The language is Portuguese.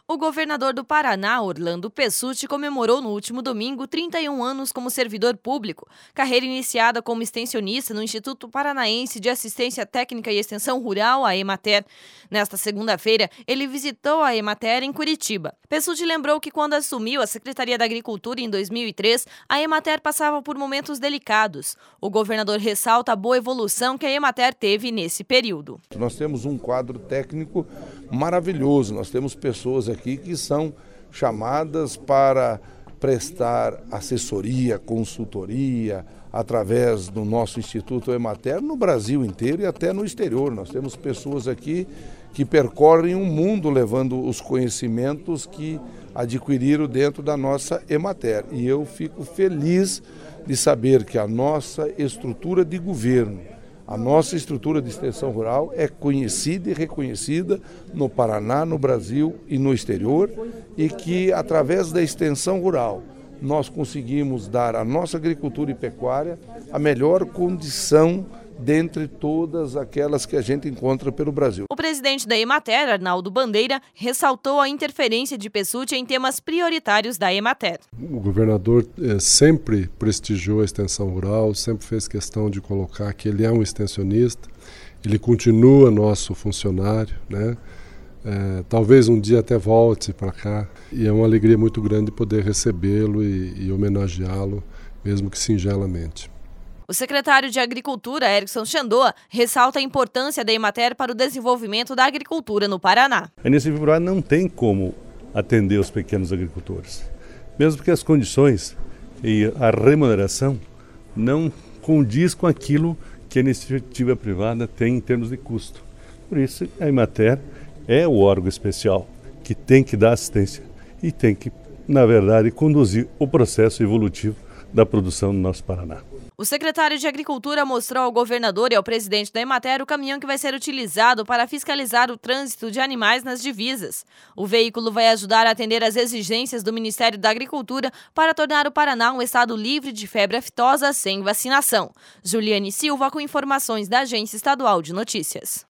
O governador do Paraná, Orlando Pessutti, comemorou no último domingo 31 anos como servidor público, carreira iniciada como extensionista no Instituto Paranaense de Assistência Técnica e Extensão Rural, a Emater. Nesta segunda-feira, ele visitou a Emater em Curitiba. Pessutti lembrou que quando assumiu a Secretaria da Agricultura em 2003, a Emater passava por momentos delicados. O governador ressalta a boa evolução que a Emater teve nesse período. Nós temos um quadro técnico maravilhoso, nós temos pessoas aqui que são chamadas para prestar assessoria, consultoria, através do nosso Instituto Emater no Brasil inteiro e até no exterior. Nós temos pessoas aqui que percorrem o mundo levando os conhecimentos que adquiriram dentro da nossa Emater. E eu fico feliz de saber que a nossa estrutura de governo, a nossa estrutura de extensão rural é conhecida e reconhecida no Paraná, no Brasil e no exterior, e que através da extensão rural nós conseguimos dar à nossa agricultura e pecuária a melhor condição dentre todas aquelas que a gente encontra pelo Brasil. O presidente da Emater, Arnaldo Bandeira, ressaltou a interferência de Pessutti em temas prioritários da Emater. O governador sempre prestigiou a extensão rural, sempre fez questão de colocar que ele é um extensionista, ele continua nosso funcionário, né? Talvez um dia até volte para cá, e é uma alegria muito grande poder recebê-lo e homenageá-lo, mesmo que singelamente. O secretário de Agricultura, Erickson Chandoa, ressalta a importância da Emater para o desenvolvimento da agricultura no Paraná. A iniciativa privada não tem como atender os pequenos agricultores, mesmo porque as condições e a remuneração não condiz com aquilo que a iniciativa privada tem em termos de custo. Por isso, a Emater é o órgão especial que tem que dar assistência e tem que, na verdade, conduzir o processo evolutivo da produção no nosso Paraná. O secretário de Agricultura mostrou ao governador e ao presidente da Emater o caminhão que vai ser utilizado para fiscalizar o trânsito de animais nas divisas. O veículo vai ajudar a atender às exigências do Ministério da Agricultura para tornar o Paraná um estado livre de febre aftosa sem vacinação. Juliane Silva com informações da Agência Estadual de Notícias.